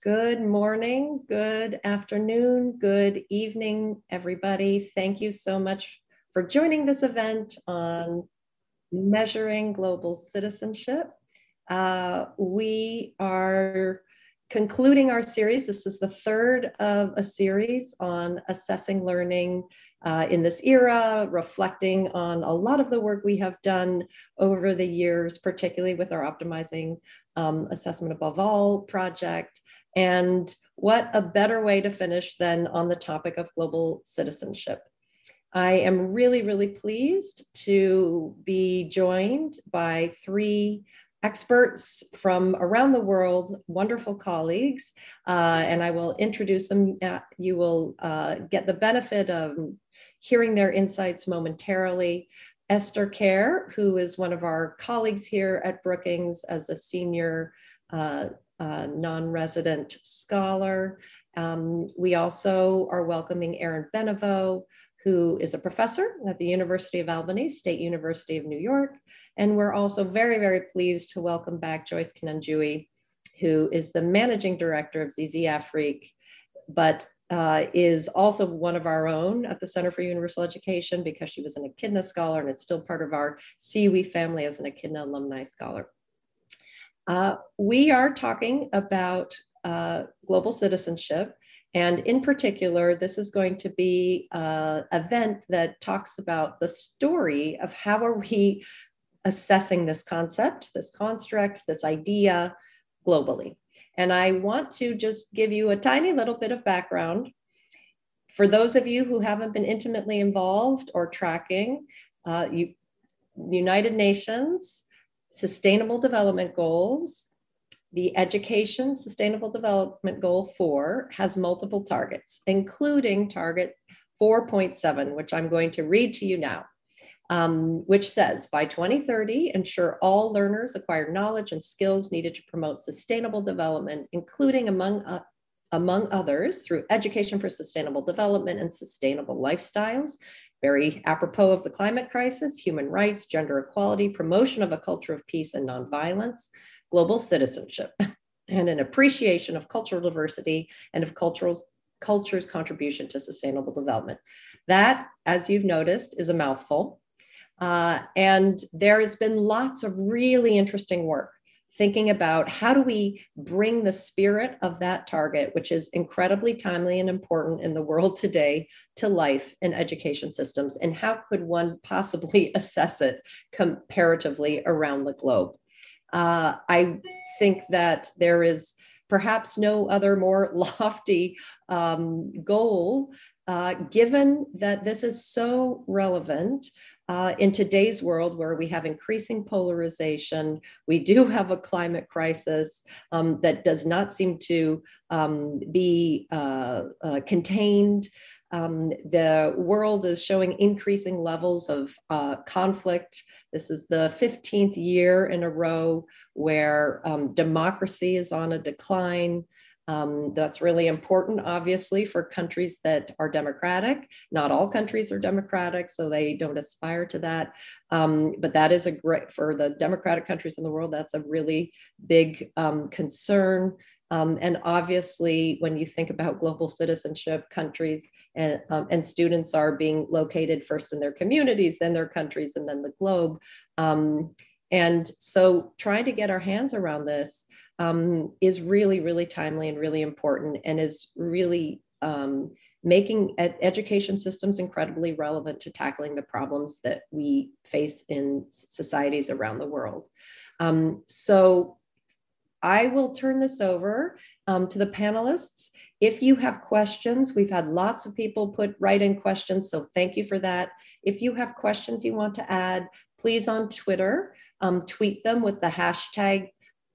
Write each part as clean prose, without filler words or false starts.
Good morning, good afternoon, good evening, everybody. Thank you so much for joining this event on measuring global citizenship. We are concluding our series. This is the third of a series on assessing learning in this era, reflecting on a lot of the work we have done over the years, particularly with our Optimizing Assessment Above All project. And what a better way to finish than on the topic of global citizenship. I am really, really pleased to be joined by three experts from around the world, wonderful colleagues, and I will introduce them. You will get the benefit of hearing their insights momentarily. Esther Kerr, who is one of our colleagues here at Brookings as a senior non-resident scholar. We also are welcoming Erin Benevaux, who is a professor at the University of Albany, State University of New York. And we're also very, very pleased to welcome back Joyce Kinunjui, who is the managing director of Zizi Afrique, but is also one of our own at the Center for Universal Education because she was an Echidna Scholar and it's still part of our CUE family as an Echidna Alumni Scholar. We are talking about global citizenship. And in particular, this is going to be an event that talks about the story of how are we assessing this concept, this construct, this idea globally. And I want to just give you a tiny little bit of background. For those of you who haven't been intimately involved or tracking, United Nations Sustainable Development Goals, the Education Sustainable Development Goal 4 has multiple targets, including target 4.7, which I'm going to read to you now, which says, by 2030, ensure all learners acquire knowledge and skills needed to promote sustainable development, including among others, through education for sustainable development and sustainable lifestyles, very apropos of the climate crisis, human rights, gender equality, promotion of a culture of peace and nonviolence, global citizenship, and an appreciation of cultural diversity and of culture's contribution to sustainable development. That, as you've noticed, is a mouthful. And there has been lots of really interesting work thinking about how do we bring the spirit of that target, which is incredibly timely and important in the world today, to life in education systems, and how could one possibly assess it comparatively around the globe. I think that there is perhaps no other more lofty goal, given that this is so relevant in today's world where we have increasing polarization. We do have a climate crisis that does not seem to be contained. The world is showing increasing levels of conflict. This is the 15th year in a row where democracy is on a decline. That's really important, obviously, for countries that are democratic. Not all countries are democratic, so they don't aspire to that. But that is for the democratic countries in the world, that's a really big concern. And obviously, when you think about global citizenship, countries and students are being located first in their communities, then their countries, and then the globe. And so trying to get our hands around this is really, really timely and really important, and is really making education systems incredibly relevant to tackling the problems that we face in societies around the world. So I will turn this over to the panelists. If you have questions, we've had lots of people write in questions, so thank you for that. If you have questions you want to add, please on Twitter, tweet them with the hashtag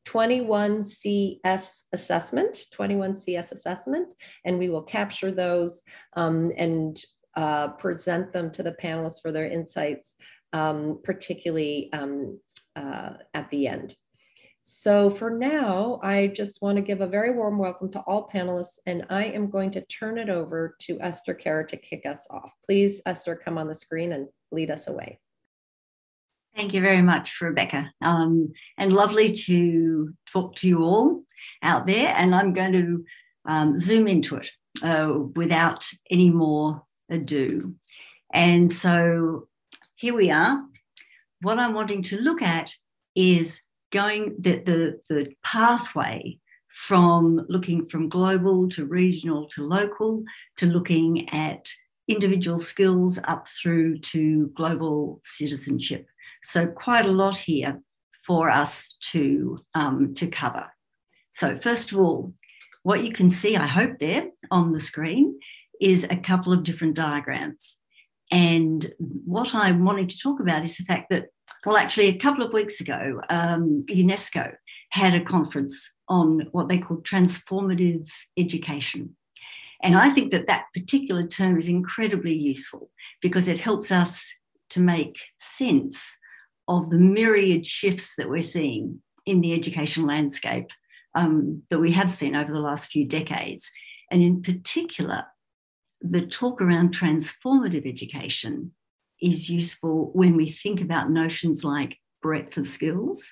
21CS assessment, 21CS assessment, and we will capture those and present them to the panelists for their insights, particularly at the end. So for now, I just want to give a very warm welcome to all panelists, and I am going to turn it over to Esther Kerr to kick us off. Please, Esther, come on the screen and lead us away. Thank you very much, Rebecca. And lovely to talk to you all. out there, and I'm going to zoom into it without any more ado. And so here we are. What I'm wanting to look at is going the pathway from looking from global to regional to local, to looking at individual skills up through to global citizenship. So quite a lot here for us to cover. So first of all, what you can see, I hope, there on the screen is a couple of different diagrams. And what I'm wanting to talk about is the fact that, well, actually a couple of weeks ago, UNESCO had a conference on what they call transformative education. And I think that that particular term is incredibly useful because it helps us to make sense of the myriad shifts that we're seeing in the education landscape that we have seen over the last few decades. And in particular, the talk around transformative education is useful when we think about notions like breadth of skills,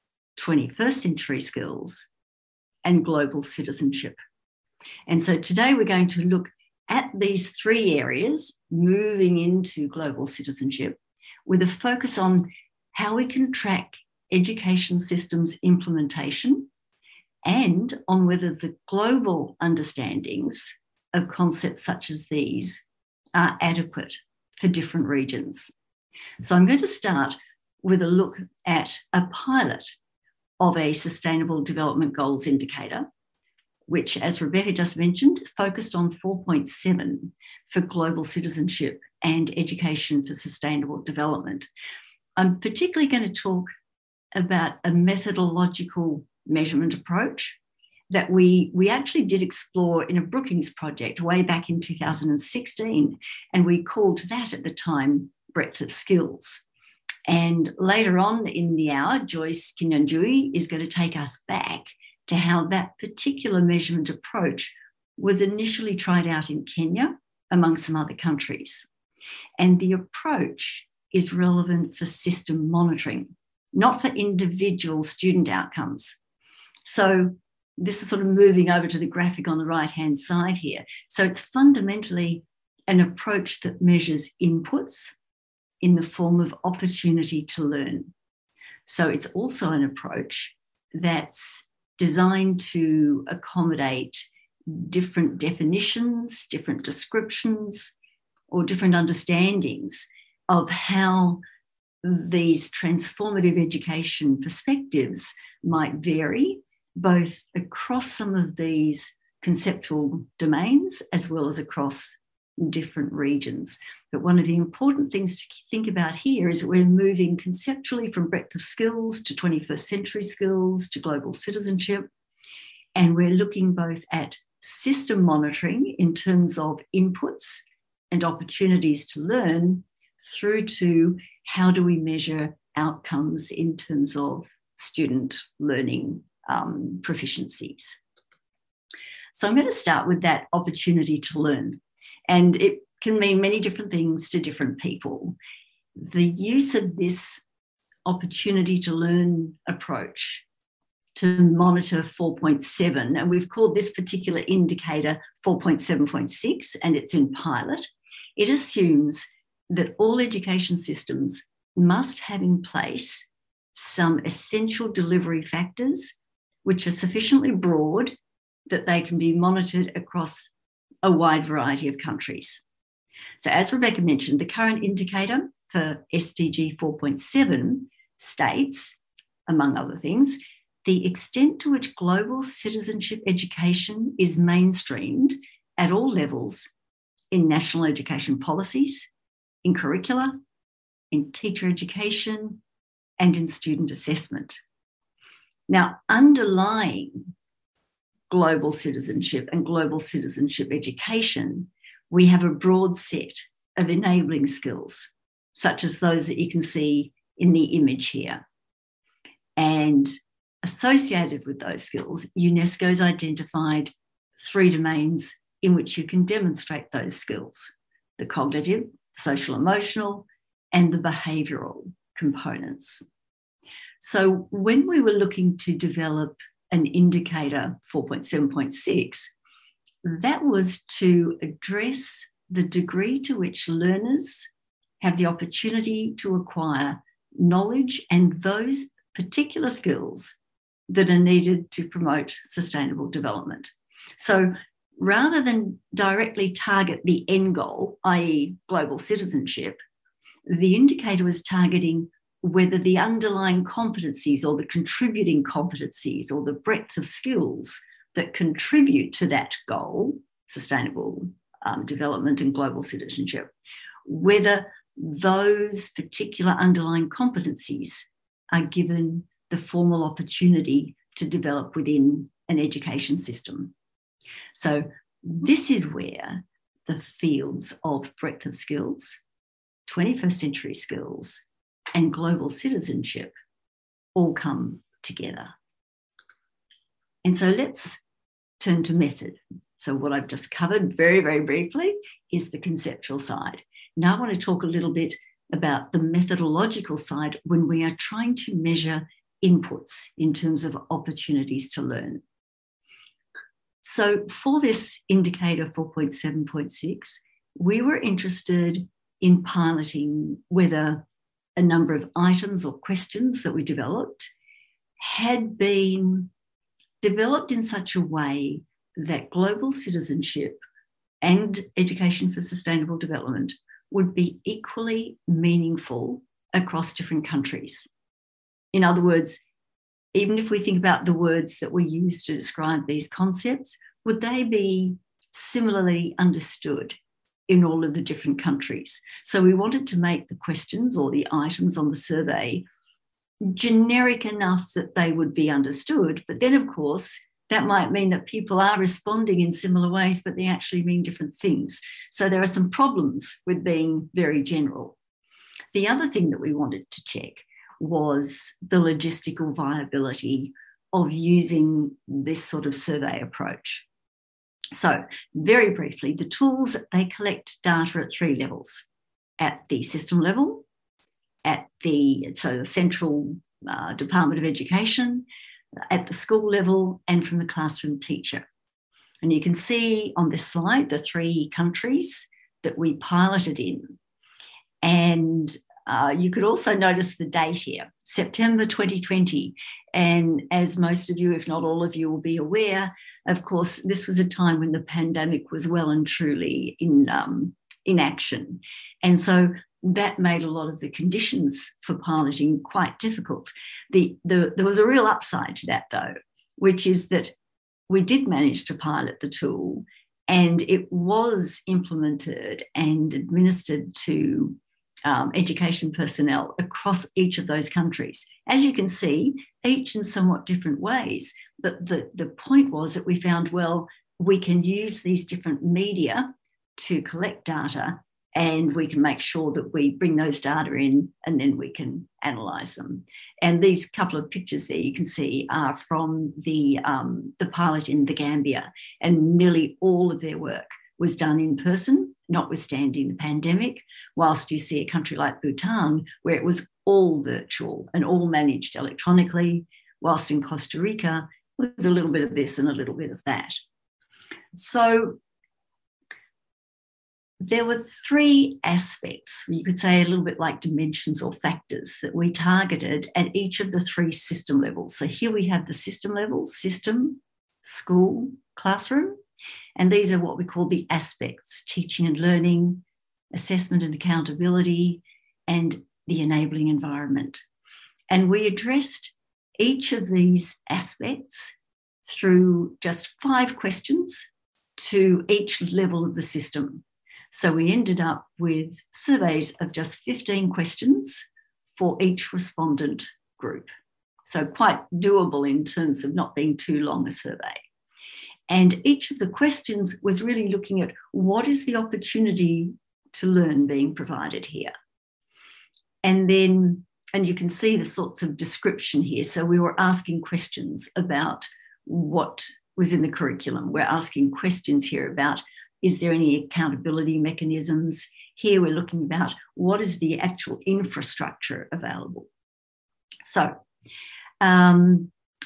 21st century skills, and global citizenship. And so today we're going to look at these three areas moving into global citizenship with a focus on how we can track education systems implementation and on whether the global understandings of concepts such as these are adequate for different regions. So I'm going to start with a look at a pilot of a Sustainable Development Goals indicator, which, as Rebecca just mentioned, focused on 4.7 for global citizenship and education for sustainable development. I'm particularly going to talk about a methodological measurement approach that we actually did explore in a Brookings project way back in 2016, and we called that at the time breadth of skills. And later on in the hour, Joyce Kinyanjui is going to take us back to how that particular measurement approach was initially tried out in Kenya, among some other countries. And the approach is relevant for system monitoring, not for individual student outcomes. So this is sort of moving over to the graphic on the right-hand side here. So it's fundamentally an approach that measures inputs in the form of opportunity to learn. So it's also an approach that's designed to accommodate different definitions, different descriptions, or different understandings of how these transformative education perspectives might vary, both across some of these conceptual domains as well as across different regions. But one of the important things to think about here is that we're moving conceptually from breadth of skills to 21st century skills to global citizenship. And we're looking both at system monitoring in terms of inputs and opportunities to learn through to how do we measure outcomes in terms of student learning proficiencies. So I'm going to start with that opportunity to learn. And it can mean many different things to different people. The use of this opportunity to learn approach to monitor 4.7, and we've called this particular indicator 4.7.6, and it's in pilot. It assumes that all education systems must have in place some essential delivery factors which are sufficiently broad that they can be monitored across a wide variety of countries. So as Rebecca mentioned, the current indicator for SDG 4.7 states, among other things, the extent to which global citizenship education is mainstreamed at all levels in national education policies, in curricula, in teacher education, and in student assessment. Now, underlying global citizenship and global citizenship education, we have a broad set of enabling skills, such as those that you can see in the image here. And associated with those skills, UNESCO's identified 3 domains in which you can demonstrate those skills: the cognitive, social emotional, and the behavioural components. So when we were looking to develop an indicator 4.7.6, that was to address the degree to which learners have the opportunity to acquire knowledge and those particular skills that are needed to promote sustainable development. So rather than directly target the end goal, i.e. global citizenship, the indicator was targeting whether the underlying competencies or the contributing competencies or the breadth of skills that contribute to that goal, sustainable development and global citizenship, whether those particular underlying competencies are given the formal opportunity to develop within an education system. So this is where the fields of breadth of skills, 21st century skills, and global citizenship all come together. And so let's turn to method. So what I've just covered very, very briefly is the conceptual side. Now I want to talk a little bit about the methodological side when we are trying to measure inputs in terms of opportunities to learn. So for this indicator 4.7.6, we were interested in piloting whether a number of items or questions that we developed had been developed in such a way that global citizenship and education for sustainable development would be equally meaningful across different countries. In other words, even if we think about the words that we use to describe these concepts, would they be similarly understood in all of the different countries? So we wanted to make the questions or the items on the survey generic enough that they would be understood. But then, of course, that might mean that people are responding in similar ways, but they actually mean different things. So there are some problems with being very general. The other thing that we wanted to check was the logistical viability of using this sort of survey approach. So very briefly, the tools, they collect data at three levels: at the system level, at the central Department of Education, at the school level, and from the classroom teacher. And you can see on this slide the three countries that we piloted in. And you could also notice the date here, September 2020. And as most of you, if not all of you, will be aware, of course, this was a time when the pandemic was well and truly in action. And so that made a lot of the conditions for piloting quite difficult. There was a real upside to that, though, which is that we did manage to pilot the tool, and it was implemented and administered to education personnel across each of those countries. As you can see, each in somewhat different ways. But the point was that we found, well, we can use these different media to collect data, and we can make sure that we bring those data in, and then we can analyse them. And these couple of pictures there you can see are from the pilot in the Gambia, and nearly all of their work was done in person, notwithstanding the pandemic, whilst you see a country like Bhutan, where it was all virtual and all managed electronically, whilst in Costa Rica, it was a little bit of this and a little bit of that. So there were three aspects, you could say a little bit like dimensions or factors, that we targeted at each of the three system levels. So here we have the system level: system, school, classroom. And these are what we call the aspects: teaching and learning, assessment and accountability, and the enabling environment. And we addressed each of these aspects through just 5 questions to each level of the system. So we ended up with surveys of just 15 questions for each respondent group. So quite doable in terms of not being too long a survey. And each of the questions was really looking at what is the opportunity to learn being provided here. And you can see the sorts of description here. So we were asking questions about what was in the curriculum. We're asking questions here about, is there any accountability mechanisms? Here we're looking about what is the actual infrastructure available. So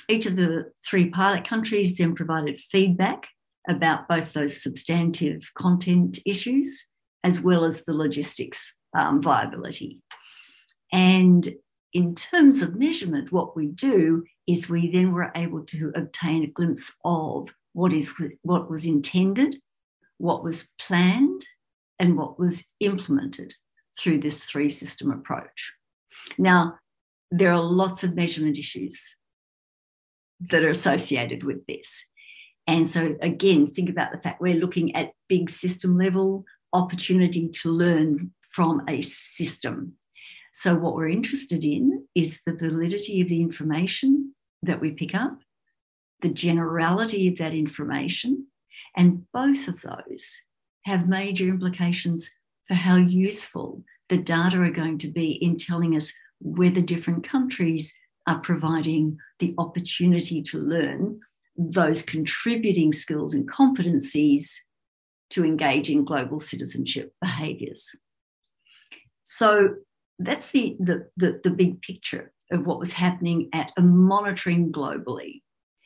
Each of the 3 pilot countries then provided feedback about both those substantive content issues as well as the logistics viability. And in terms of measurement, what we do is we then were able to obtain a glimpse of what was intended, what was planned, and what was implemented through this 3-system approach. Now, there are lots of measurement issues that are associated with this. And so, again, think about the fact we're looking at big system level opportunity to learn from a system. So what we're interested in is the validity of the information that we pick up, the generality of that information, and both of those have major implications for how useful the data are going to be in telling us whether different countries are providing the opportunity to learn those contributing skills and competencies to engage in global citizenship behaviours. So that's the big picture of what was happening at a monitoring globally.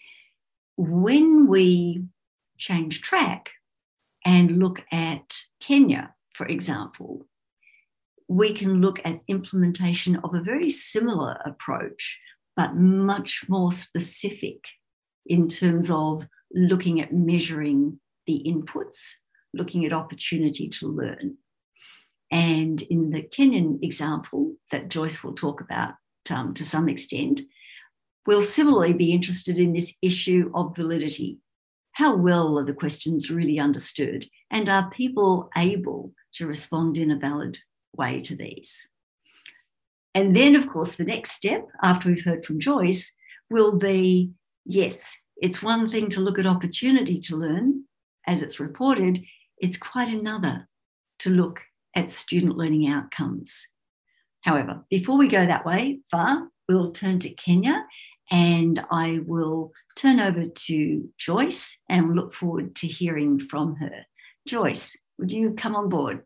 When we change track and look at Kenya, for example, we can look at implementation of a very similar approach, but much more specific in terms of looking at measuring the inputs, looking at opportunity to learn. And in the Kenyan example that Joyce will talk about to some extent, we'll similarly be interested in this issue of validity. How well are the questions really understood? And are people able to respond in a valid way to these? And then, of course, the next step after we've heard from Joyce will be, yes, it's one thing to look at opportunity to learn as it's reported. It's quite another to look at student learning outcomes. However, before we go that way far, we'll turn to Kenya, and I will turn over to Joyce and look forward to hearing from her. Joyce, would you come on board?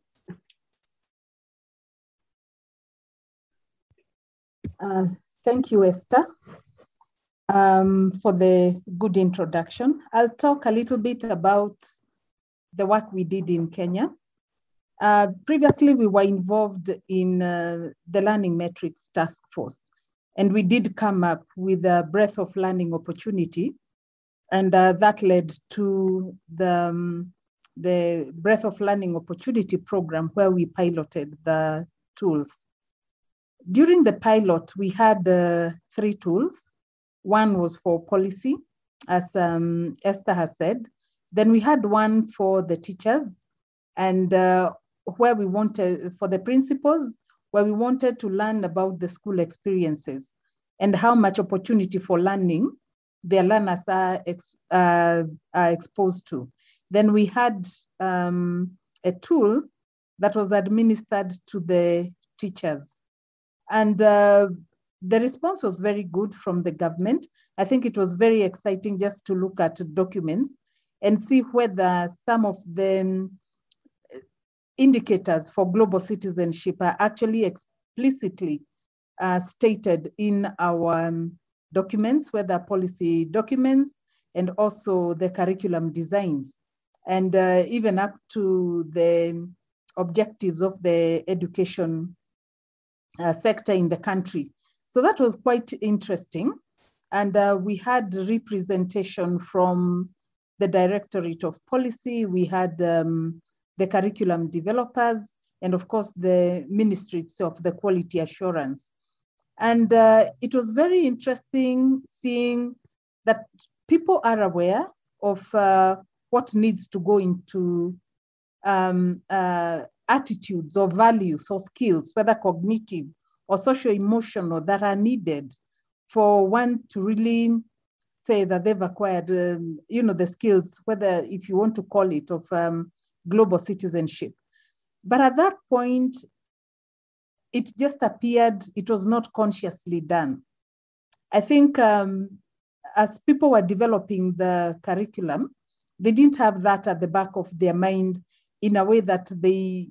Thank you, Esther, for the good introduction. I'll talk a little bit about the work we did in Kenya. Previously, we were involved in the Learning Metrics Task Force, and we did come up with a breadth of learning opportunity, and that led to the breadth of learning opportunity program where we piloted the tools. During the pilot, we had 3 tools. One was for policy, as Esther has said. Then we had one for the teachers, and where we wanted, for the principals, where we wanted to learn about the school experiences and how much opportunity for learning their learners are exposed to. Then we had a tool that was administered to the teachers. And the response was very good from the government. I think it was very exciting just to look at documents and see whether some of the indicators for global citizenship are actually explicitly stated in our documents, whether policy documents and also the curriculum designs, and even up to the objectives of the education sector in the country. So that was quite interesting. And we had representation from the Directorate of Policy. We had the curriculum developers, and of course, the Ministry itself, the quality assurance. And it was very interesting seeing that people are aware of what needs to go into attitudes or values or skills, whether cognitive or socio-emotional, that are needed for one to really say that they've acquired, the skills, whether, if you want to call it, of global citizenship. But at that point, it just appeared it was not consciously done. I think as people were developing the curriculum, they didn't have that at the back of their mind in a way that they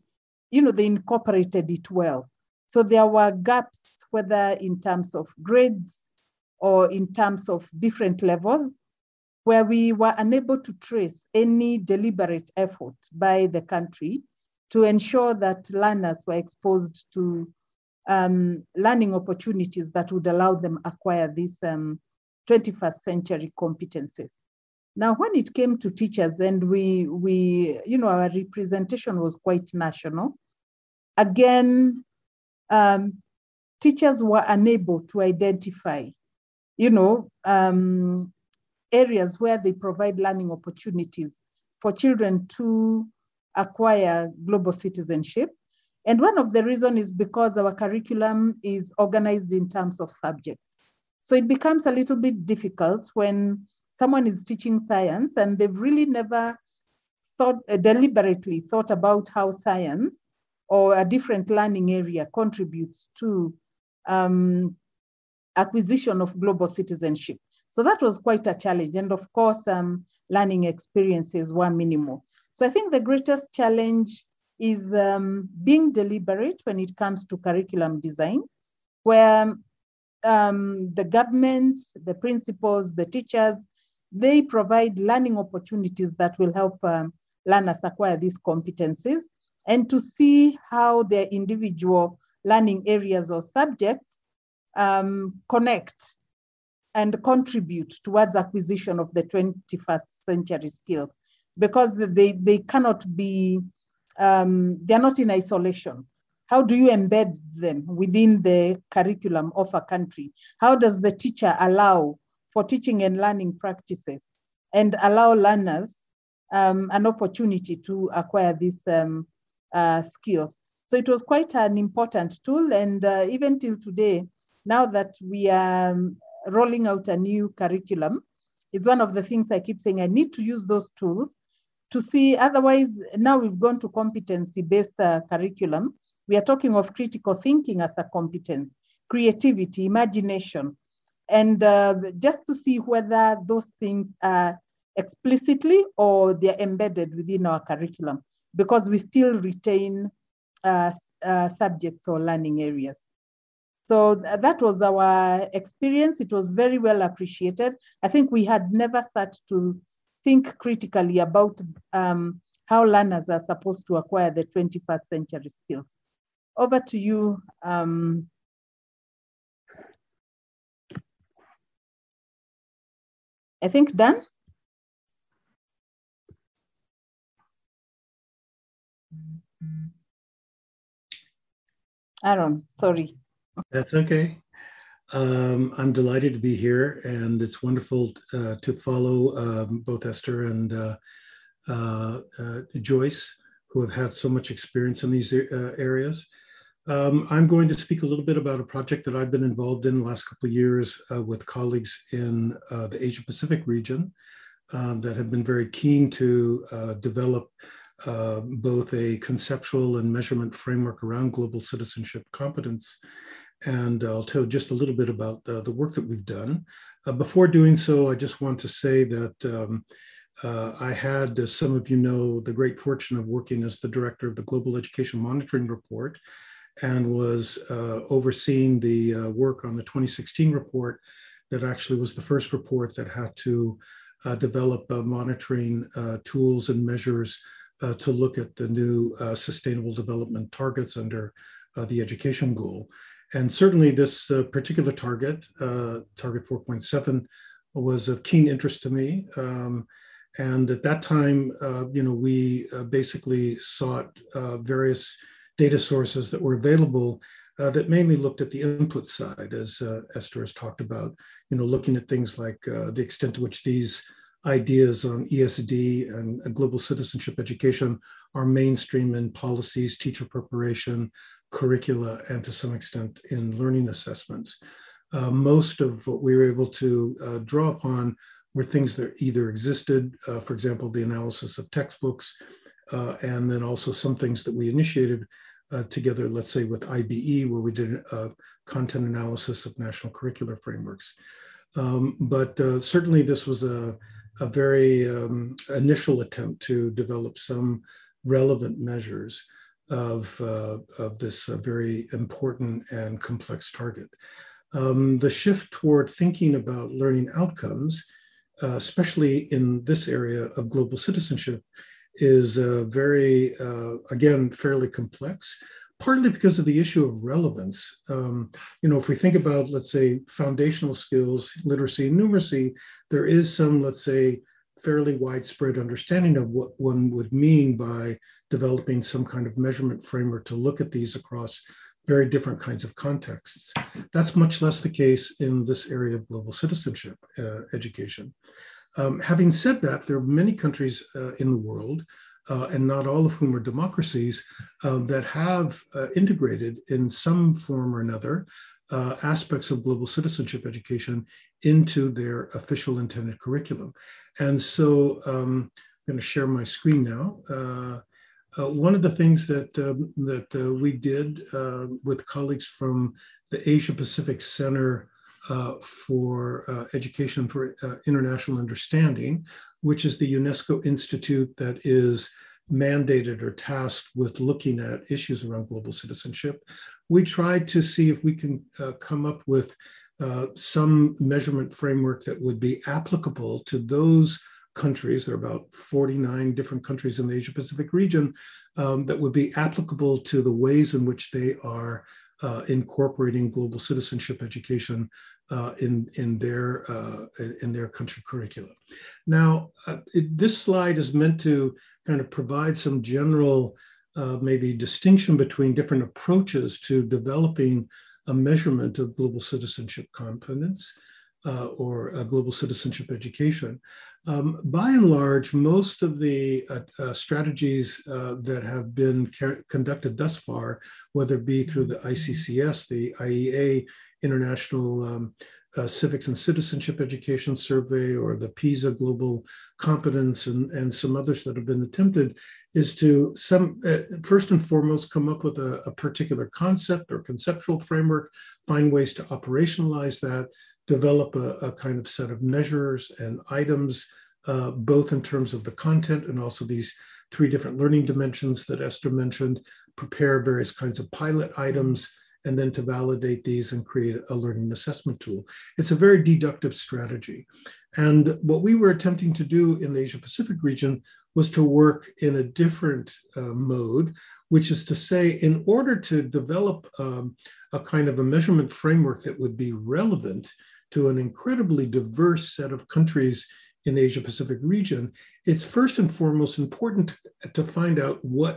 incorporated it well. So there were gaps, whether in terms of grades or in terms of different levels, where we were unable to trace any deliberate effort by the country to ensure that learners were exposed to learning opportunities that would allow them acquire these 21st century competencies. Now, when it came to teachers, and our representation was quite national, again, teachers were unable to identify, areas where they provide learning opportunities for children to acquire global citizenship. And one of the reasons is because our curriculum is organized in terms of subjects. So it becomes a little bit difficult when someone is teaching science and they've really never deliberately thought about how science or a different learning area contributes to acquisition of global citizenship. So that was quite a challenge. And of course, learning experiences were minimal. So I think the greatest challenge is being deliberate when it comes to curriculum design, where the government, the principals, the teachers, they provide learning opportunities that will help learners acquire these competencies, and to see how their individual learning areas or subjects connect and contribute towards acquisition of the 21st century skills, because they cannot be, they're not in isolation. How do you embed them within the curriculum of a country? How does the teacher allow for teaching and learning practices and allow learners an opportunity to acquire these skills? So it was quite an important tool. And even till today, now that we are rolling out a new curriculum, is one of the things I keep saying, I need to use those tools to see. Otherwise, now we've gone to competency-based curriculum. We are talking of critical thinking as a competence, creativity, imagination, and just to see whether those things are explicitly or they're embedded within our curriculum, because we still retain subjects or learning areas. So that was our experience. It was very well appreciated. I think we had never sat to think critically about how learners are supposed to acquire the 21st century skills. Over to you. I think Dan? Aaron, sorry. That's okay. I'm delighted to be here, and it's wonderful to follow both Esther and Joyce, who have had so much experience in these areas. I'm going to speak a little bit about a project that I've been involved in the last couple of years with colleagues in the Asia Pacific region that have been very keen to develop both a conceptual and measurement framework around global citizenship competence. And I'll tell you just a little bit about the work that we've done. Before doing so, I just want to say that I had, as some of you know, the great fortune of working as the director of the Global Education Monitoring Report, and was overseeing the work on the 2016 report that actually was the first report that had to develop monitoring tools and measures to look at the new sustainable development targets under the education goal. And certainly this particular target, target 4.7, was of keen interest to me. And at that time, we basically sought various data sources that were available that mainly looked at the input side, as Esther has talked about, looking at things like the extent to which these ideas on ESD and global citizenship education are mainstream in policies, teacher preparation, curricula, and to some extent in learning assessments. Most of what we were able to draw upon were things that either existed, for example, the analysis of textbooks, and then also some things that we initiated together, let's say with IBE, where we did a content analysis of national curricular frameworks. But certainly this was a very initial attempt to develop some relevant measures of this very important and complex target. The shift toward thinking about learning outcomes, especially in this area of global citizenship, is very, again, fairly complex, partly because of the issue of relevance. If we think about, let's say, foundational skills, literacy and numeracy, there is some, let's say, fairly widespread understanding of what one would mean by developing some kind of measurement framework to look at these across very different kinds of contexts. That's much less the case in this area of global citizenship education. Having said that, there are many countries in the world, and not all of whom are democracies, that have integrated in some form or another aspects of global citizenship education into their official intended curriculum. And so I'm going to share my screen now. One of the things that we did with colleagues from the Asia Pacific Center for Education for International Understanding, which is the UNESCO institute that is mandated or tasked with looking at issues around global citizenship, we tried to see if we can come up with some measurement framework that would be applicable to those countries. There are about 49 different countries in the Asia Pacific region that would be applicable to the ways in which they are incorporating global citizenship education in their country curricula. Now, this slide is meant to kind of provide some general maybe distinction between different approaches to developing a measurement of global citizenship competence or global citizenship education. By and large, most of the strategies that have been conducted thus far, whether it be through the ICCS, the IEA, International Civics and Citizenship Education Survey, or the PISA Global Competence, and some others that have been attempted, is to first and foremost come up with a particular concept or conceptual framework, find ways to operationalize that, develop a kind of set of measures and items, both in terms of the content and also these three different learning dimensions that Esther mentioned, prepare various kinds of pilot items, and then to validate these and create a learning assessment tool. It's a very deductive strategy. And what we were attempting to do in the Asia Pacific region was to work in a different mode, which is to say, in order to develop a kind of a measurement framework that would be relevant to an incredibly diverse set of countries in the Asia Pacific region, it's first and foremost important to find out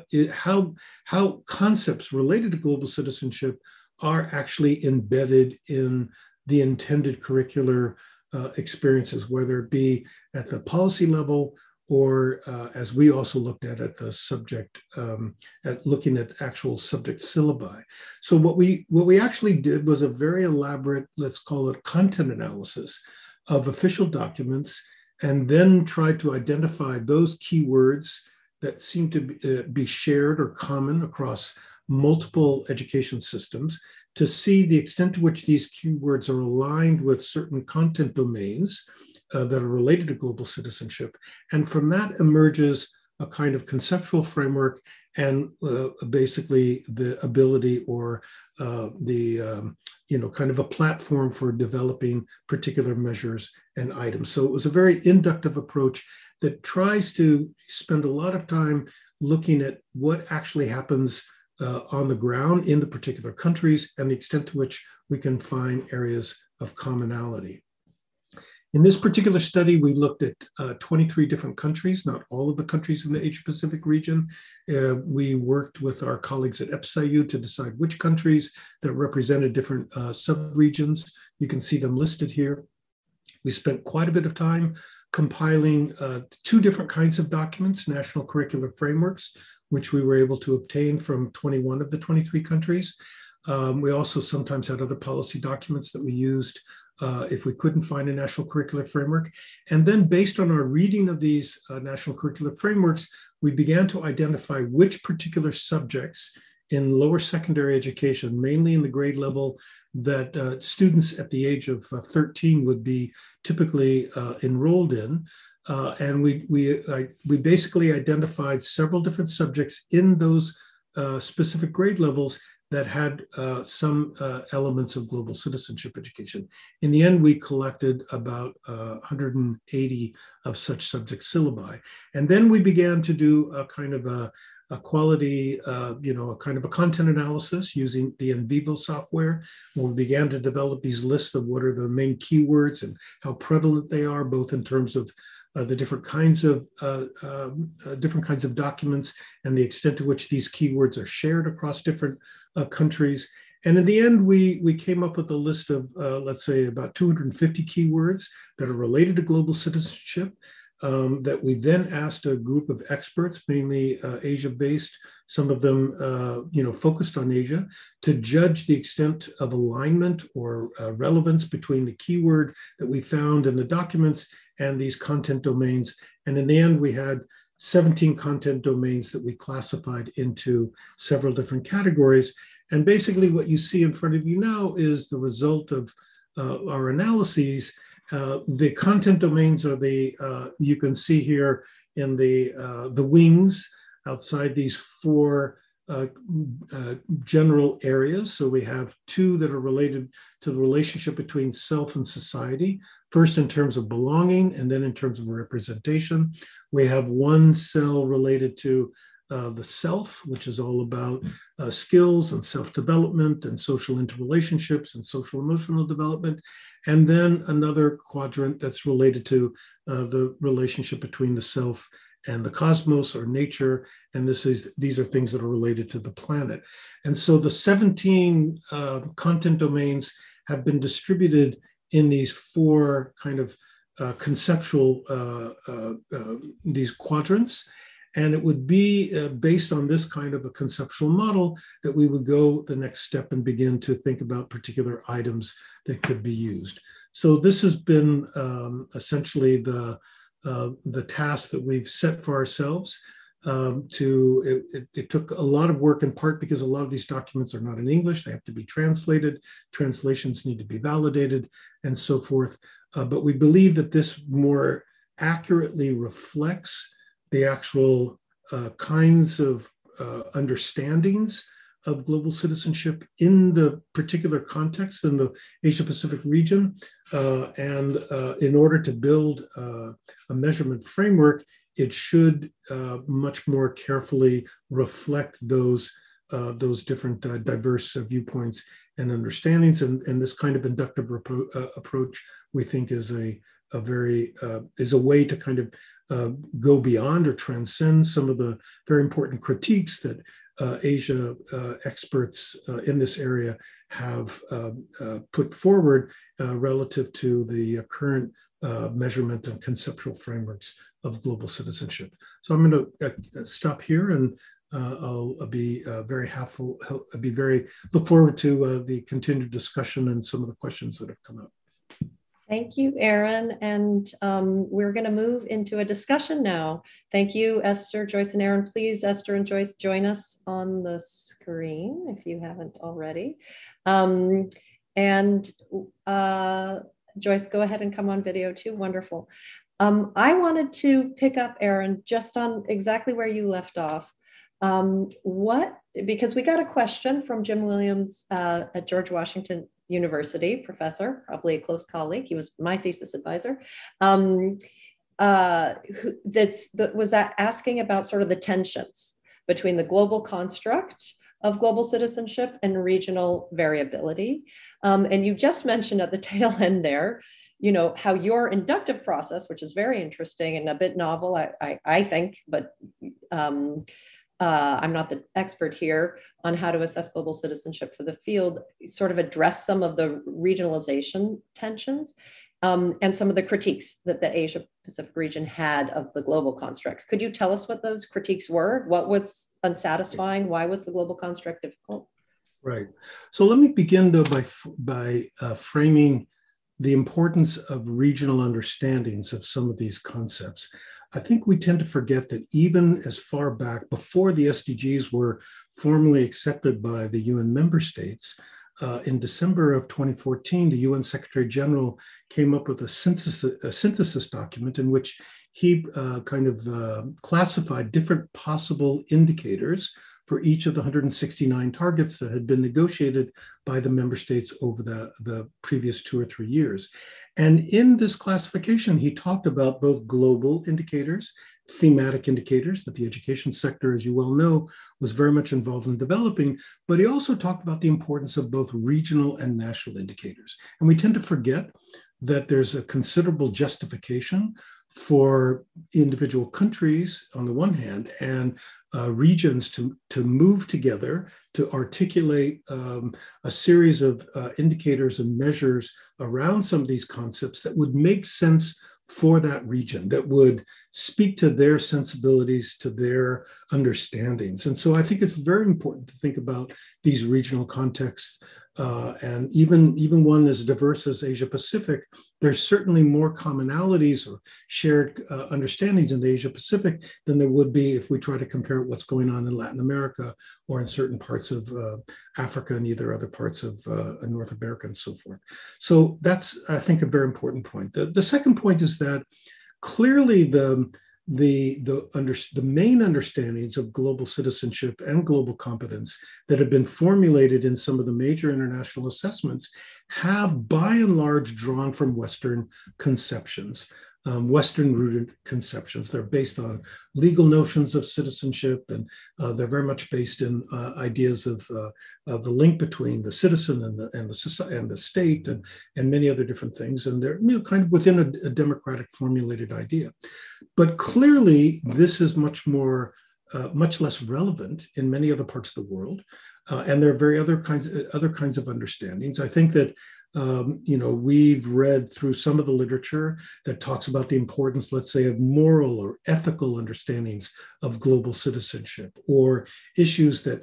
how concepts related to global citizenship are actually embedded in the intended curricular experiences, whether it be at the policy level or as we also looked at the subject, at looking at actual subject syllabi. So what we actually did was a very elaborate, let's call it content analysis of official documents, and then tried to identify those keywords that seem to be shared or common across multiple education systems, to see the extent to which these keywords are aligned with certain content domains that are related to global citizenship. And from that emerges a kind of conceptual framework and basically the ability or kind of a platform for developing particular measures and items. So it was a very inductive approach that tries to spend a lot of time looking at what actually happens on the ground in the particular countries and the extent to which we can find areas of commonality. In this particular study, we looked at 23 different countries, not all of the countries in the Asia Pacific region. We worked with our colleagues at EPSIU to decide which countries that represented different subregions. You can see them listed here. We spent quite a bit of time compiling two different kinds of documents, national curricular frameworks, which we were able to obtain from 21 of the 23 countries. We also sometimes had other policy documents that we used if we couldn't find a national curricular framework. And then based on our reading of these national curricular frameworks, we began to identify which particular subjects in lower secondary education, mainly in the grade level that students at the age of 13 would be typically enrolled in. And we basically identified several different subjects in those specific grade levels that had some elements of global citizenship education. In the end, we collected about 180 of such subject syllabi. And then we began to do a kind of a quality, a kind of a content analysis using the NVivo software. When we began to develop these lists of what are the main keywords and how prevalent they are, both in terms of the different kinds of documents and the extent to which these keywords are shared across different countries. And in the end, we came up with a list of, let's say, about 250 keywords that are related to global citizenship. That we then asked a group of experts, mainly Asia-based, some of them focused on Asia, to judge the extent of alignment or relevance between the keyword that we found in the documents and these content domains. And in the end, we had 17 content domains that we classified into several different categories. And basically what you see in front of you now is the result of our analyses. The content domains are you can see here in the wings outside these four general areas. So we have two that are related to the relationship between self and society, first in terms of belonging and then in terms of representation. We have one cell related to the self, which is all about skills and self-development and social interrelationships and social emotional development. And then another quadrant that's related to the relationship between the self and the cosmos or nature. And these are things that are related to the planet. And so the 17 content domains have been distributed in these four kind of conceptual, these quadrants. And it would be based on this kind of a conceptual model that we would go the next step and begin to think about particular items that could be used. So this has been essentially the task that we've set for ourselves. It took a lot of work, in part because a lot of these documents are not in English. They have to be translated. Translations need to be validated and so forth. But we believe that this more accurately reflects the actual kinds of understandings of global citizenship in the particular context in the Asia-Pacific region. And in order to build a measurement framework, it should much more carefully reflect those different diverse viewpoints and understandings. And this kind of inductive approach, we think, is a way to kind of go beyond or transcend some of the very important critiques that Asia experts in this area have put forward relative to the current measurement and conceptual frameworks of global citizenship. So I'm going to stop here, and I'll be look forward to the continued discussion and some of the questions that have come up. Thank you, Aaron. And we're going to move into a discussion now. Thank you, Esther, Joyce, and Aaron. Please, Esther and Joyce, join us on the screen if you haven't already. Joyce, go ahead and come on video too. Wonderful. I wanted to pick up, Aaron, just on exactly where you left off. Because we got a question from Jim Williams at George Washington University, professor, probably a close colleague. He was my thesis advisor. That was asking about sort of the tensions between the global construct of global citizenship and regional variability. And you just mentioned at the tail end there, how your inductive process, which is very interesting and a bit novel, I think, but I'm not the expert here on how to assess global citizenship for the field, sort of address some of the regionalization tensions and some of the critiques that the Asia Pacific region had of the global construct. Could you tell us what those critiques were? What was unsatisfying? Why was the global construct difficult? Right. So let me begin though by framing the importance of regional understandings of some of these concepts. I think we tend to forget that even as far back before the SDGs were formally accepted by the UN member states, in December of 2014, the UN Secretary General came up with a synthesis document in which he classified different possible indicators for each of the 169 targets that had been negotiated by the member states over the previous 2 or 3 years. And in this classification, he talked about both global indicators, thematic indicators that the education sector, as you well know, was very much involved in developing, but he also talked about the importance of both regional and national indicators. And we tend to forget that there's a considerable justification for individual countries on the one hand and regions to move together to articulate a series of indicators and measures around some of these concepts that would make sense for that region, that would speak to their sensibilities, to their understandings. And so I think it's very important to think about these regional contexts. And even one as diverse as Asia Pacific, there's certainly more commonalities or shared understandings in the Asia Pacific than there would be if we try to compare what's going on in Latin America or in certain parts of Africa and either other parts of North America and so forth. So that's, I think, a very important point. The second point is that clearly the main understandings of global citizenship and global competence that have been formulated in some of the major international assessments have by and large drawn from Western conceptions, Western-rooted conceptions. They're based on legal notions of citizenship, and they're very much based in ideas of the link between the citizen and the state, and many other different things. And they're kind of within a democratic formulated idea. But clearly, this is much less relevant in many other parts of the world, and there are very other kinds of understandings. I think that we've read through some of the literature that talks about the importance, let's say, of moral or ethical understandings of global citizenship, or issues that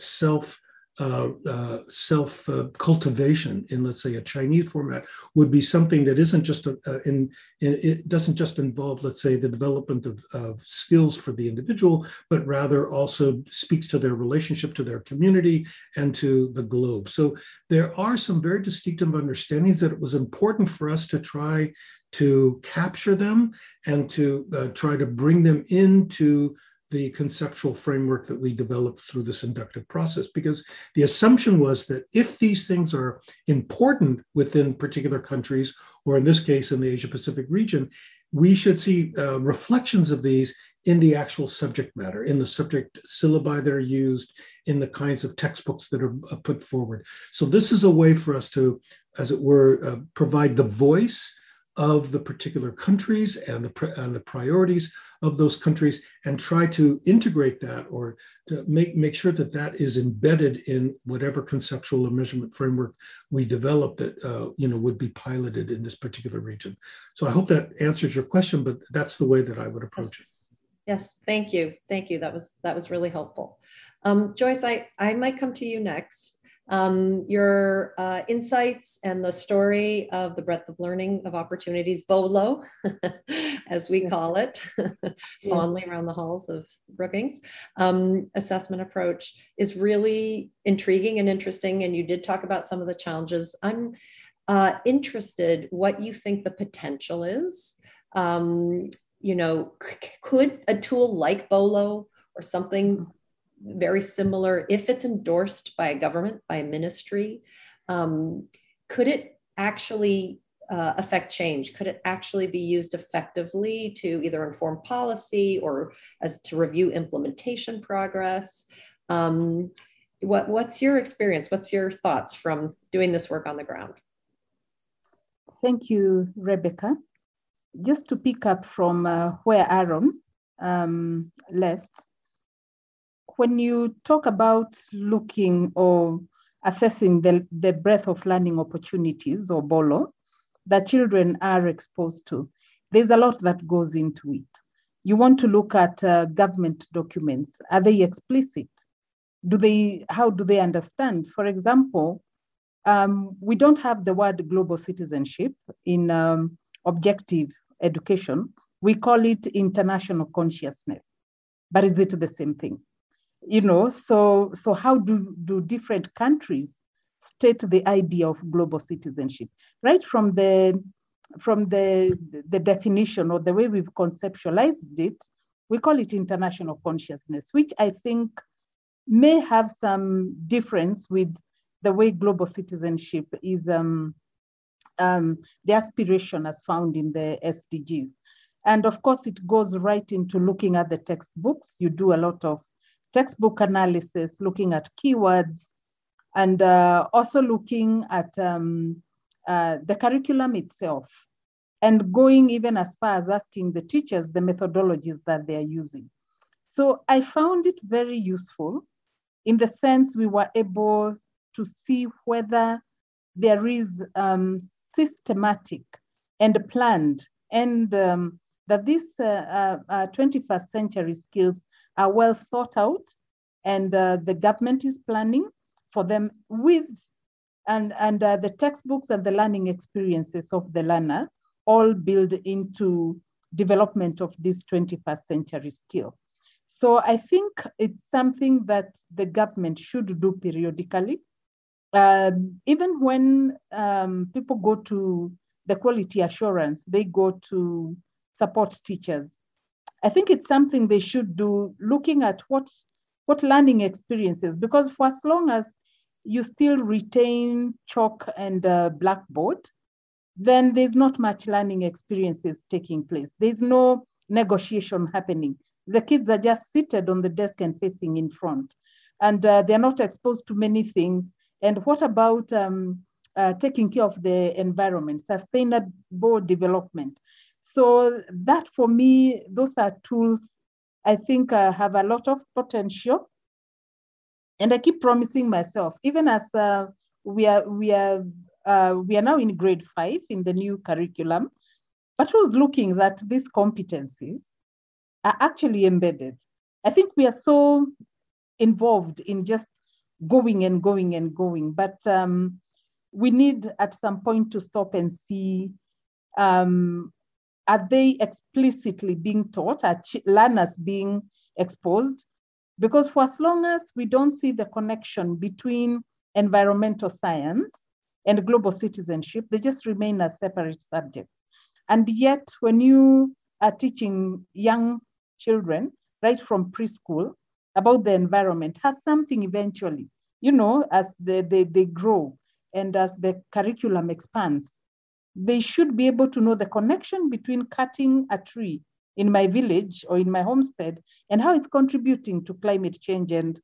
self-cultivation in, let's say, a Chinese format would be something that isn't just it doesn't just involve, let's say, the development of skills for the individual, but rather also speaks to their relationship to their community and to the globe. So there are some very distinctive understandings that it was important for us to try to capture them and to try to bring them into the conceptual framework that we developed through this inductive process, because the assumption was that if these things are important within particular countries, or in this case in the Asia Pacific region, we should see reflections of these in the actual subject matter, in the subject syllabi that are used, in the kinds of textbooks that are put forward. So this is a way for us to, as it were, provide the voice of the particular countries and the priorities of those countries, and try to integrate that, or to make sure that that is embedded in whatever conceptual or measurement framework we develop that would be piloted in this particular region. So I hope that answers your question, but that's the way that I would approach it. Yes, thank you. That was really helpful. Joyce, I might come to you next. Your insights and the story of the breadth of learning of opportunities, BOLO, as we call it, fondly around the halls of Brookings, assessment approach is really intriguing and interesting. And you did talk about some of the challenges. I'm interested what you think the potential is. Could a tool like BOLO or something very similar, if it's endorsed by a government, by a ministry, could it actually affect change? Could it actually be used effectively to either inform policy or as to review implementation progress? What's your experience? What's your thoughts from doing this work on the ground? Thank you, Rebecca. Just to pick up from where Aaron left, when you talk about looking or assessing the breadth of learning opportunities, or BOLO, that children are exposed to, there's a lot that goes into it. You want to look at government documents. Are they explicit? How do they understand? For example, we don't have the word global citizenship in objective education. We call it international consciousness, but is it the same thing? So how do different countries state the idea of global citizenship? Right from the definition, or the way we've conceptualized it, we call it international consciousness, which I think may have some difference with the way global citizenship is the aspiration as found in the SDGs. And of course, it goes right into looking at the textbooks. You do a lot of textbook analysis, looking at keywords, and also looking at the curriculum itself, and going even as far as asking the teachers the methodologies that they're using. So I found it very useful in the sense we were able to see whether there is systematic and planned, and that these 21st century skills are well thought out, and the government is planning for them with, and the textbooks and the learning experiences of the learner all build into development of this 21st century skill. So I think it's something that the government should do periodically. Even when people go to the quality assurance, they go to support teachers. I think it's something they should do, looking at what learning experiences, because for as long as you still retain chalk and blackboard, then there's not much learning experiences taking place. There's no negotiation happening. The kids are just seated on the desk and facing in front, and they're not exposed to many things. And what about taking care of the environment, sustainable development? So that, for me, those are tools I think have a lot of potential. And I keep promising myself, even as we are now in grade 5 in the new curriculum, but who's looking that these competencies are actually embedded. I think we are so involved in just going and going and going, but we need at some point to stop and see, are they explicitly being taught, are learners being exposed? Because for as long as we don't see the connection between environmental science and global citizenship, they just remain as separate subjects. And yet, when you are teaching young children right from preschool about the environment, has something eventually, as they grow and as the curriculum expands, they should be able to know the connection between cutting a tree in my village or in my homestead and how it's contributing to climate change and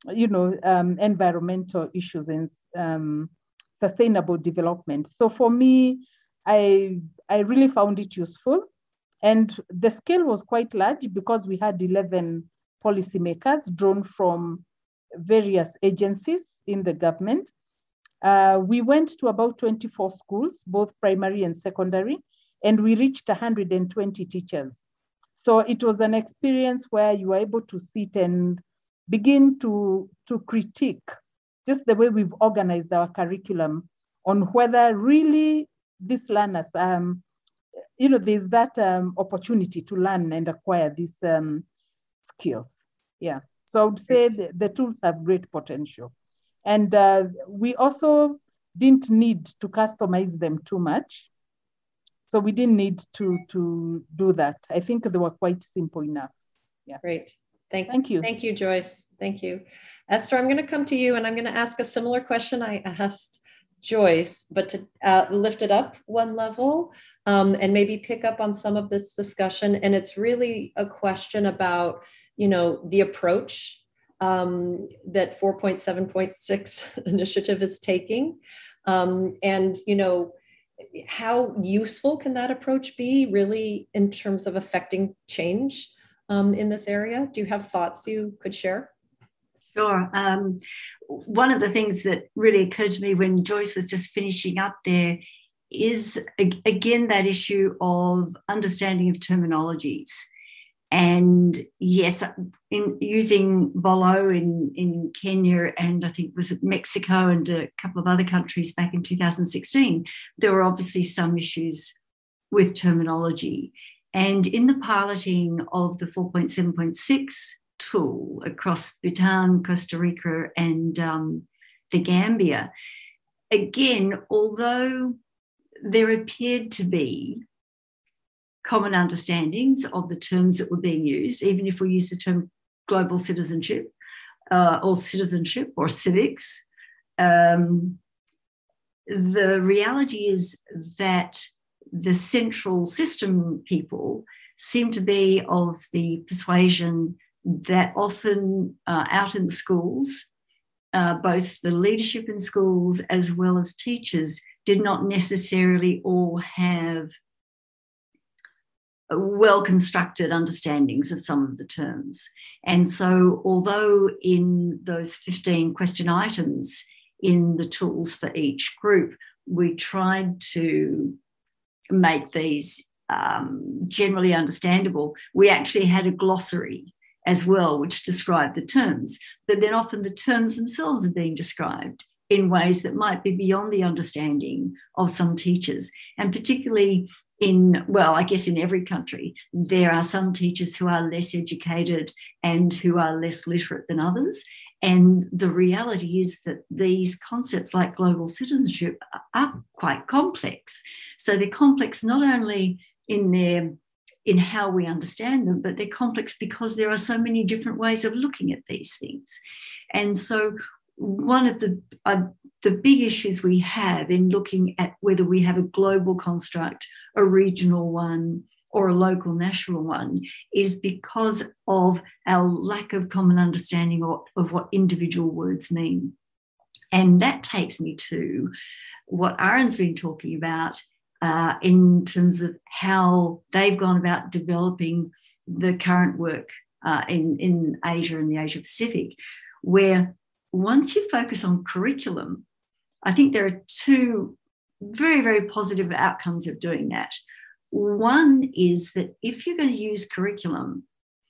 environmental issues and sustainable development. So for me, I really found it useful. And the scale was quite large because we had 11 policymakers drawn from various agencies in the government. We went to about 24 schools, both primary and secondary, and we reached 120 teachers. So it was an experience where you were able to sit and begin to critique just the way we've organized our curriculum on whether really these learners, there's that opportunity to learn and acquire these skills. Yeah. So I would say the tools have great potential. And we also didn't need to customize them too much. So we didn't need to do that. I think they were quite simple enough. Yeah. Great. Thank you. Thank you, Joyce. Thank you. Esther, I'm going to come to you and I'm going to ask a similar question I asked Joyce, but to lift it up one level and maybe pick up on some of this discussion. And it's really a question about, the approach that 4.7.6 initiative is taking. And, how useful can that approach be really in terms of affecting change in this area? Do you have thoughts you could share? Sure. One of the things that really occurred to me when Joyce was just finishing up there is, again, that issue of understanding of terminologies. And yes, in using Bolo in Kenya, and I think was it Mexico and a couple of other countries back in 2016, there were obviously some issues with terminology. And in the piloting of the 4.7.6 tool across Bhutan, Costa Rica, and the Gambia, again, although there appeared to be common understandings of the terms that were being used, even if we use the term global citizenship, or citizenship or civics. The reality is that the central system people seem to be of the persuasion that often out in the schools, both the leadership in schools as well as teachers did not necessarily all have well-constructed understandings of some of the terms. And so although in those 15 question items in the tools for each group, we tried to make these generally understandable, we actually had a glossary as well, which described the terms. But then often the terms themselves are being described in ways that might be beyond the understanding of some teachers. And particularly I guess in every country, there are some teachers who are less educated and who are less literate than others. And the reality is that these concepts like global citizenship are quite complex. So they're complex not only in how we understand them, but they're complex because there are so many different ways of looking at these things. And so one of the big issues we have in looking at whether we have a global construct, a regional one, or a local national one is because of our lack of common understanding of what individual words mean. And that takes me to what Aaron's been talking about in terms of how they've gone about developing the current work in Asia and the Asia Pacific, where once you focus on curriculum, I think there are two very, very positive outcomes of doing that. One is that if you're going to use curriculum,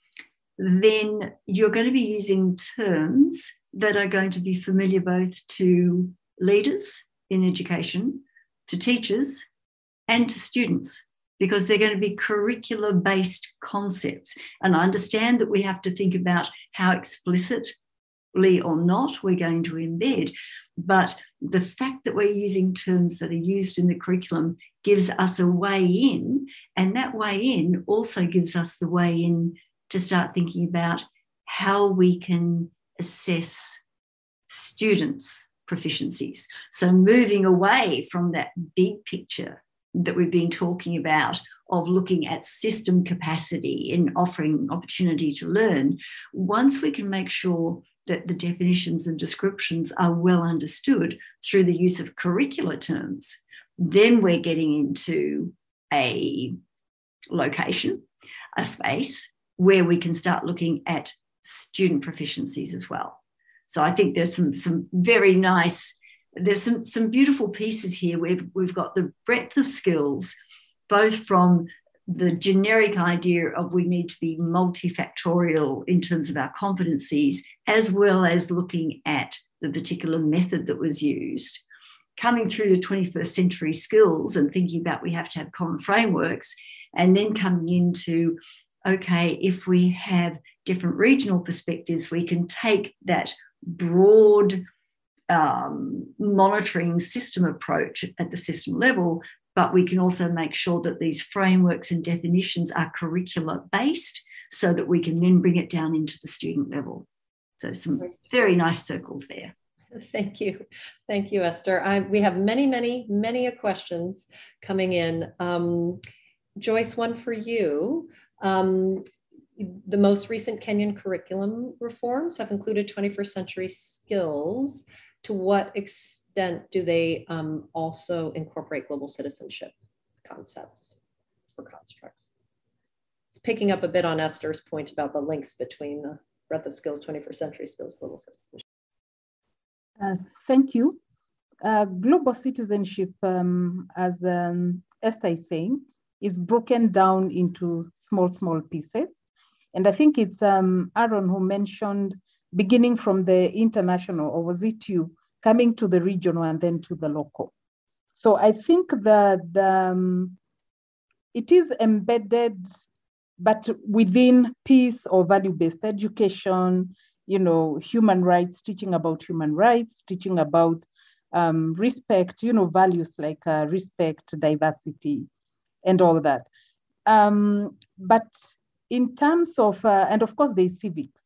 then you're going to be using terms that are going to be familiar both to leaders in education, to teachers, and to students, because they're going to be curricular-based concepts. And I understand that we have to think about how explicitly or not we're going to embed, but the fact that we're using terms that are used in the curriculum gives us a way in, and that way in also gives us the way in to start thinking about how we can assess students' proficiencies. So moving away from that big picture that we've been talking about of looking at system capacity in offering opportunity to learn, once we can make sure that the definitions and descriptions are well understood through the use of curricular terms, then we're getting into a location, a space where we can start looking at student proficiencies as well. So I think there's some very nice, there's some beautiful pieces here. We've got the breadth of skills, both from the generic idea of we need to be multifactorial in terms of our competencies, as well as looking at the particular method that was used. Coming through to 21st century skills and thinking about we have to have common frameworks, and then coming into, okay, if we have different regional perspectives, we can take that broad monitoring system approach at the system level, but we can also make sure that these frameworks and definitions are curricular based so that we can then bring it down into the student level. So some very nice circles there. Thank you. Thank you, Esther. We have many questions coming in. Joyce, one for you. The most recent Kenyan curriculum reforms have included 21st century skills. To what extent do they also incorporate global citizenship concepts or constructs? It's picking up a bit on Esther's point about the links between the breadth of skills, 21st century skills, global citizenship. Thank you. Global citizenship, as Esther is saying, is broken down into small pieces. And I think it's Aaron who mentioned beginning from the international, or was it you, coming to the regional and then to the local. So I think that it is embedded, but within peace or value-based education, human rights, teaching about human rights, teaching about respect, values like respect, diversity, and all that. But in terms of, and of course there's civics.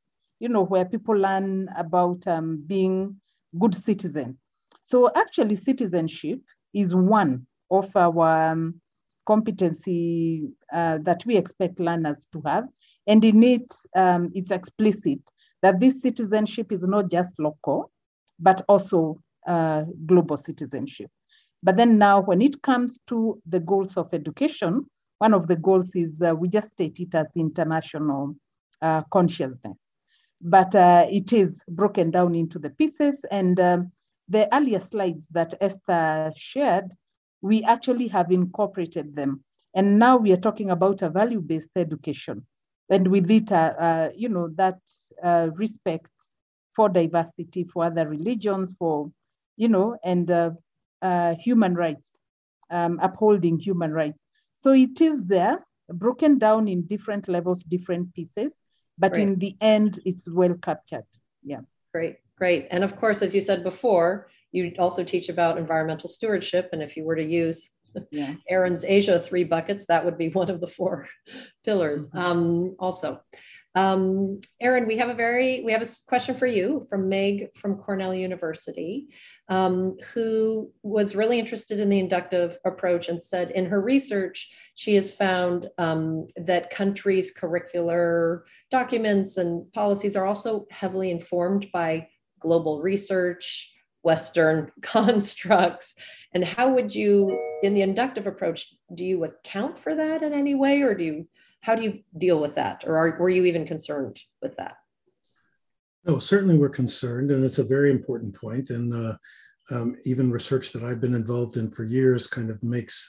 where people learn about being good citizen. So actually citizenship is one of our competency that we expect learners to have. And in it, it's explicit that this citizenship is not just local, but also global citizenship. But then now when it comes to the goals of education, one of the goals is we just state it as international consciousness. But it is broken down into the pieces, and the earlier slides that Esther shared, we actually have incorporated them. And now we are talking about a value-based education. And with it, that respect for diversity, for other religions, for, and human rights, upholding human rights. So it is there, broken down in different levels, different pieces, but in the end, it's well captured. Yeah. Great. And of course, as you said before, you also teach about environmental stewardship. And if you were to use Erin's Asia 3 buckets, that would be one of the 4 pillars. Also, Erin, we have a question for you from Meg from Cornell University, who was really interested in the inductive approach and said in her research, she has found that countries' curricular documents and policies are also heavily informed by global research, Western constructs. And how would you, in the inductive approach, do you account for that in any way, or how do you deal with that? Or were you even concerned with that? No, certainly we're concerned, and it's a very important point. And even research that I've been involved in for years kind of makes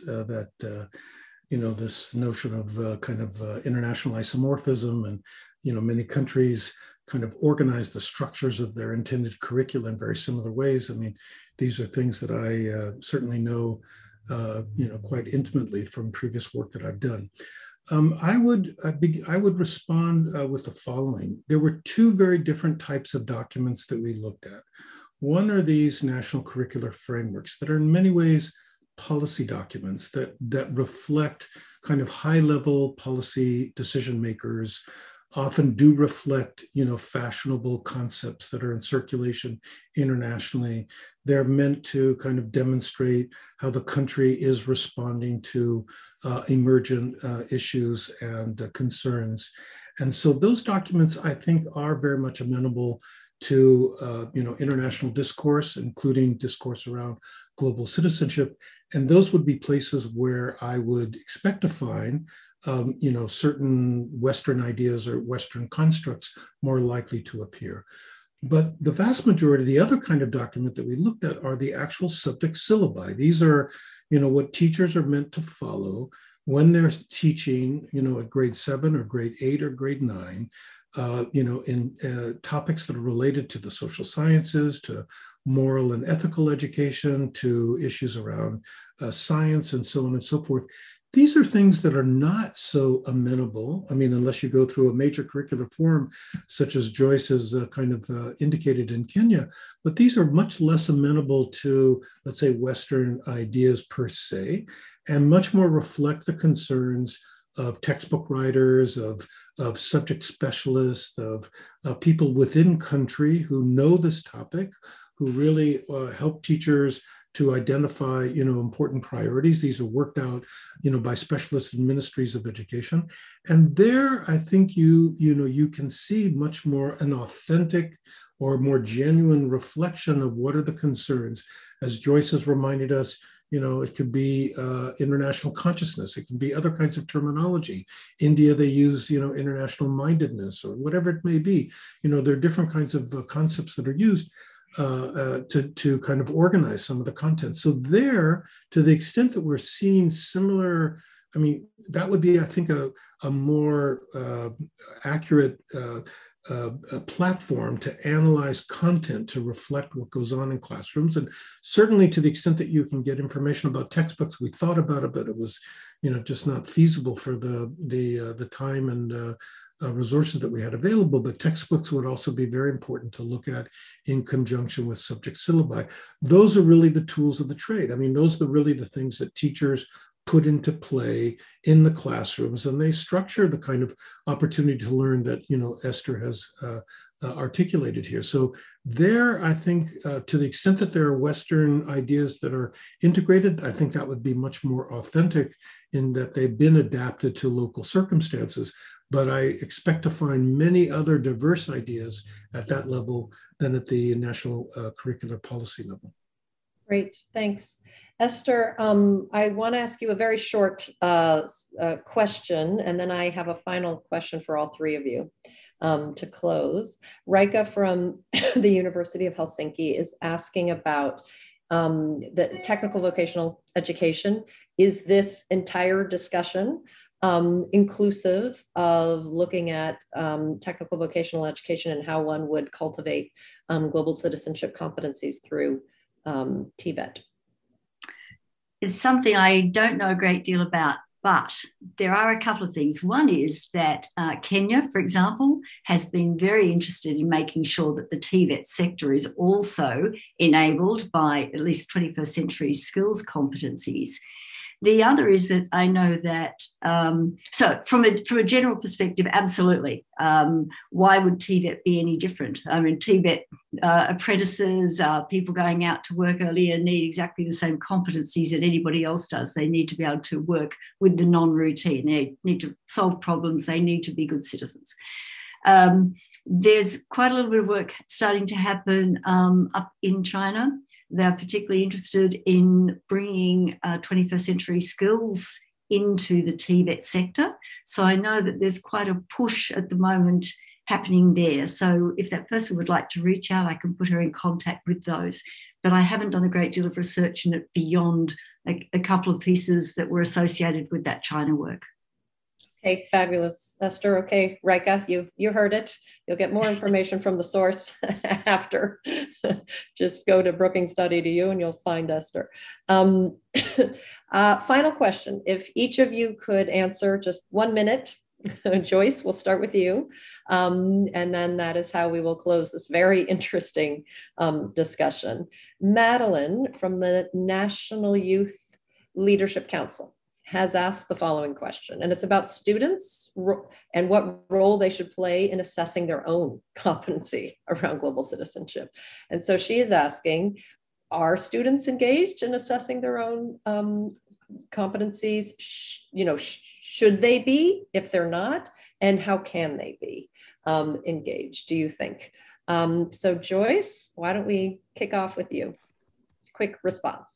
this notion of international isomorphism, and, many countries kind of organize the structures of their intended curricula in very similar ways. I mean, these are things that I certainly know, quite intimately from previous work that I've done. I would respond with the following. There were 2 very different types of documents that we looked at. One are these national curricular frameworks that are in many ways policy documents that reflect kind of high-level policy decision makers, often do reflect, fashionable concepts that are in circulation internationally. They're meant to kind of demonstrate how the country is responding to emergent issues and concerns. And so those documents, I think, are very much amenable to, international discourse, including discourse around global citizenship. And those would be places where I would expect to find certain Western ideas or Western constructs more likely to appear. But the vast majority, the other kind of document that we looked at are the actual subject syllabi. These are, what teachers are meant to follow when they're teaching, at grade 7 or grade 8 or grade 9, in topics that are related to the social sciences, to moral and ethical education, to issues around science and so on and so forth. These are things that are not so amenable. I mean, unless you go through a major curricular form, such as Joyce has indicated in Kenya, but these are much less amenable to, let's say, Western ideas per se, and much more reflect the concerns of textbook writers, of subject specialists, of people within country who know this topic, who really help teachers to identify, important priorities. These are worked out, by specialists in ministries of education. And there, I think you can see much more an authentic or more genuine reflection of what are the concerns. As Joyce has reminded us, it could be international consciousness. It can be other kinds of terminology. India, they use, international mindedness or whatever it may be. There are different kinds of concepts that are used to kind of organize some of the content. So there, to the extent that we're seeing similar, I mean, that would be, I think, a more accurate platform to analyze content to reflect what goes on in classrooms. And certainly to the extent that you can get information about textbooks, we thought about it, but it was, just not feasible for the time and resources that we had available. But textbooks would also be very important to look at in conjunction with subject syllabi. Those are really the tools of the trade. I mean, those are really the things that teachers put into play in the classrooms, and they structure the kind of opportunity to learn that Esther has articulated here. So there, I think, to the extent that there are Western ideas that are integrated, I think that would be much more authentic in that they've been adapted to local circumstances. But I expect to find many other diverse ideas at that level than at the national curricular policy level. Great, thanks. Esther, I want to ask you a very short question, and then I have a final question for all three of you to close. Rika from the University of Helsinki is asking about the technical vocational education. Is this entire discussion inclusive of looking at technical vocational education and how one would cultivate global citizenship competencies through TVET? It's something I don't know a great deal about, but there are a couple of things. One is that Kenya, for example, has been very interested in making sure that the TVET sector is also enabled by at least 21st century skills competencies. The other is that I know that, so from a general perspective, absolutely. Why would TVET be any different? I mean, TVET apprentices, people going out to work earlier need exactly the same competencies that anybody else does. They need to be able to work with the non-routine. They need to solve problems. They need to be good citizens. There's quite a little bit of work starting to happen up in China. They're particularly interested in bringing 21st century skills into the TVET sector. So I know that there's quite a push at the moment happening there. So if that person would like to reach out, I can put her in contact with those. But I haven't done a great deal of research in it beyond a couple of pieces that were associated with that China work. Okay, fabulous, Esther. Okay, Rika, you heard it. You'll get more information from the source after. Just go to Brookings Study to you and you'll find Esther. Final question. If each of you could answer just 1 minute, Joyce, we'll start with you. And then that is how we will close this very interesting discussion. Madeline from the National Youth Leadership Council has asked the following question, and it's about students and what role they should play in assessing their own competency around global citizenship. And so she is asking, are students engaged in assessing their own competencies? Should they be? If they're not, and how can they be engaged, do you think? So Joyce, why don't we kick off with you? Quick response.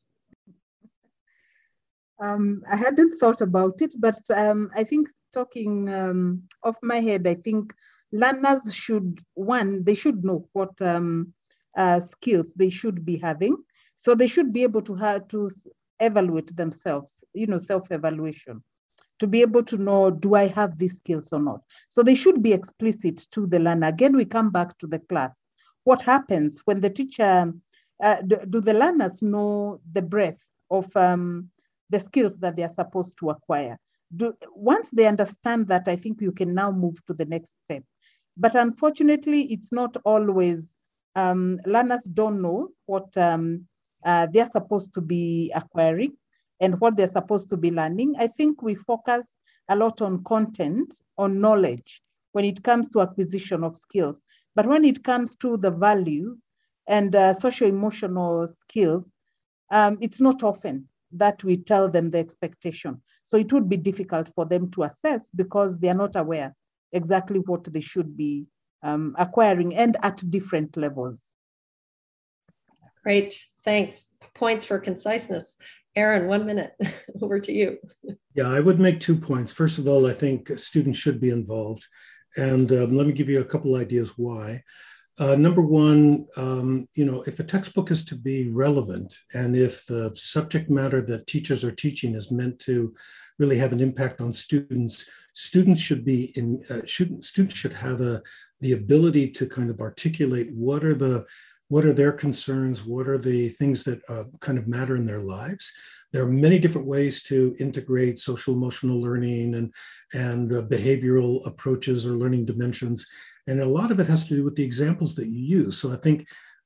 I hadn't thought about it, but I think talking off my head, I think learners should, they should know what skills they should be having. So they should be able to evaluate themselves, self-evaluation, to be able to know, do I have these skills or not? So they should be explicit to the learner. Again, we come back to the class. What happens when the teacher, do the learners know the breadth of the skills that they are supposed to acquire? Once they understand that, I think you can now move to the next step. But unfortunately, it's not always, learners don't know what they're supposed to be acquiring and what they're supposed to be learning. I think we focus a lot on content, on knowledge, when it comes to acquisition of skills. But when it comes to the values and socio-emotional skills, it's not often that we tell them the expectation. So it would be difficult for them to assess because they are not aware exactly what they should be acquiring and at different levels. Great, thanks. Points for conciseness. Aaron, 1 minute, over to you. Yeah, I would make 2 points. First of all, I think students should be involved. And let me give you a couple ideas why. Number one, if a textbook is to be relevant and if the subject matter that teachers are teaching is meant to really have an impact on students, students should be students should have the ability to kind of articulate what are their concerns, what are the things that kind of matter in their lives. There are many different ways to integrate social emotional learning and behavioral approaches or learning dimensions. And a lot of it has to do with the examples that you use. So I think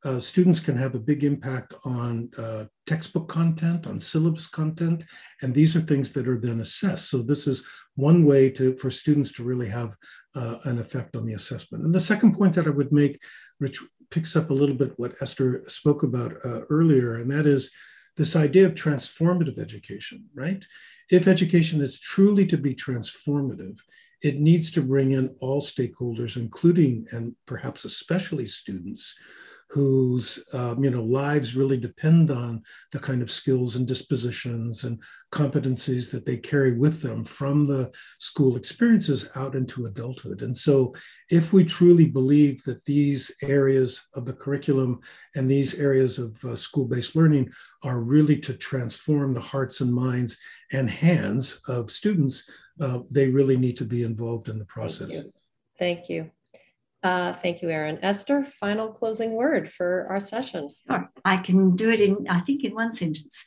students can have a big impact on textbook content, on syllabus content, and these are things that are then assessed. So this is one way for students to really have an effect on the assessment. And the second point that I would make, which picks up a little bit what Esther spoke about earlier, and that is this idea of transformative education, right? If education is truly to be transformative, it needs to bring in all stakeholders, including and perhaps especially students whose lives really depend on the kind of skills and dispositions and competencies that they carry with them from the school experiences out into adulthood. And so if we truly believe that these areas of the curriculum and these areas of school-based learning are really to transform the hearts and minds and hands of students, they really need to be involved in the process. Thank you. Thank you, Erin. Esther, final closing word for our session. Sure. I can do it in one sentence.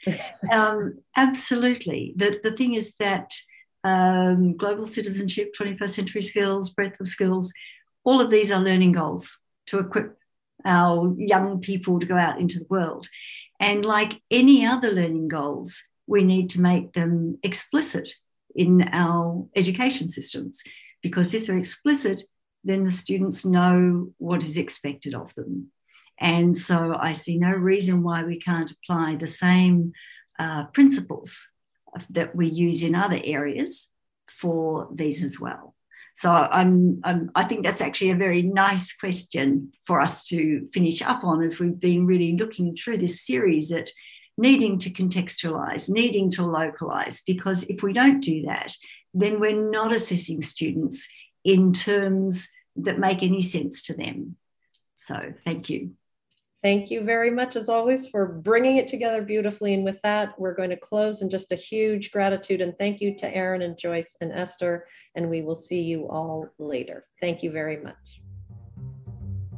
Absolutely. The thing is that global citizenship, 21st century skills, breadth of skills, all of these are learning goals to equip our young people to go out into the world. And like any other learning goals, we need to make them explicit in our education systems, because if they're explicit, then the students know what is expected of them. And so I see no reason why we can't apply the same principles that we use in other areas for these as well. So I think that's actually a very nice question for us to finish up on, as we've been really looking through this series at needing to contextualize, needing to localize, because if we don't do that, then we're not assessing students in terms that make any sense to them. So thank you. Thank you very much, as always, for bringing it together beautifully. And with that, we're going to close, and just a huge gratitude and thank you to Erin and Joyce and Esther, and we will see you all later. Thank you very much.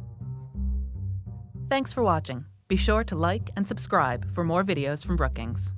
Thanks for watching. Be sure to like and subscribe for more videos from Brookings.